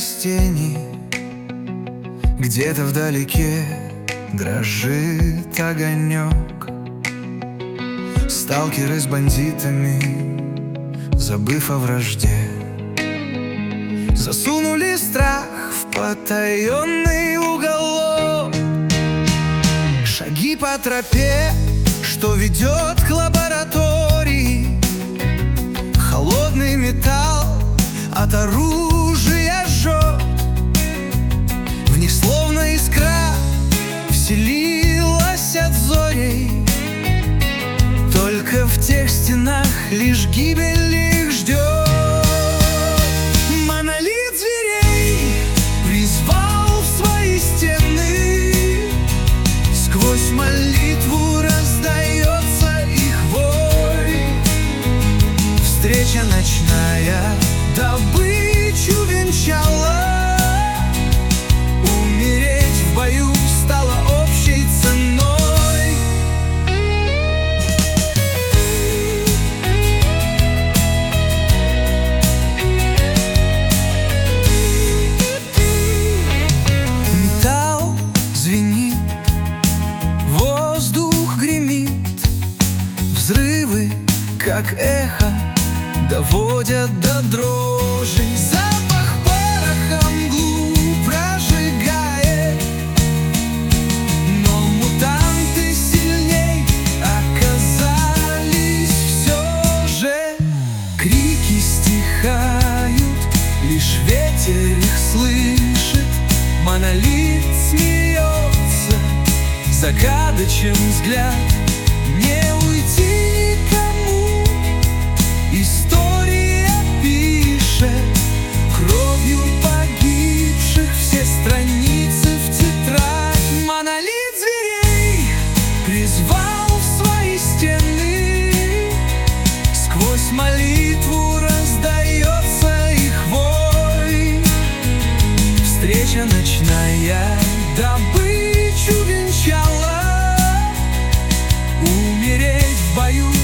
из тени. Где-то вдалеке дрожит огонек. Сталкеры с бандитами, забыв о вражде, засунули страх в потаенный уголок. Шаги по тропе, что ведет к лаборатории. Холодный металл от оружия жжет. В них словно искра вселилась от зорей. Только в тех стенах лишь гибель их ждет. Монолит зверей призвал в свои стены. Сквозь молитву раздается их вой. Встреча ночная добычу венчала. Умереть в бою стало общей ценой. Металл звенит, воздух гремит. Взрывы, как эхо, доводят до дрожи. Запах пороха мглу прожигает, но мутанты сильней оказались все же. Крики стихают, лишь ветер их слышит. Монолит смеется, загадочен взгляд. Не уйти никому, история пишет кровью погибших все страницы в тетрадь. Монолит зверей призвал в свои стены. Сквозь молитву раздается их вой. Встреча ночная добычу венчала. Умереть в бою